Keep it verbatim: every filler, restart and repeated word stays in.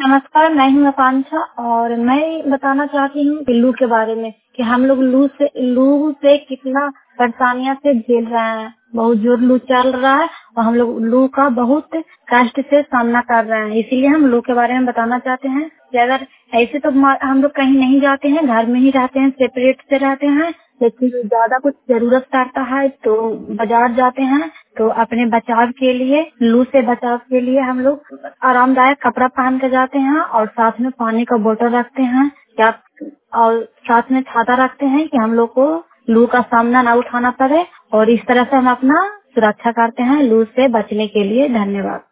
नमस्कार, मैं हूँ आकांक्षा और मैं बताना चाहती हूँ कि लू के बारे में कि हम लोग लू से लू से कितना परेशानियां से झेल रहे हैं। बहुत जोर लू चल रहा है और हम लोग लू का बहुत कष्ट से सामना कर रहे हैं। इसीलिए हम लू के बारे में बताना चाहते हैं कि अगर ऐसे तो हम लोग कहीं नहीं जाते हैं, घर में ही रहते हैं, सेपरेट से रहते हैं। लेकिन ज्यादा कुछ जरूरत पड़ता है तो बाजार जाते हैं। तो अपने बचाव के लिए, लू से बचाव के लिए हम लोग आरामदायक कपड़ा पहन के जाते हैं और साथ में पानी का बोतल रखते हैं या और साथ में छाता रखते हैं कि हम लोग को लू का सामना न उठाना पड़े। और इस तरह से हम अपना सुरक्षा करते हैं लू से बचने के लिए। धन्यवाद।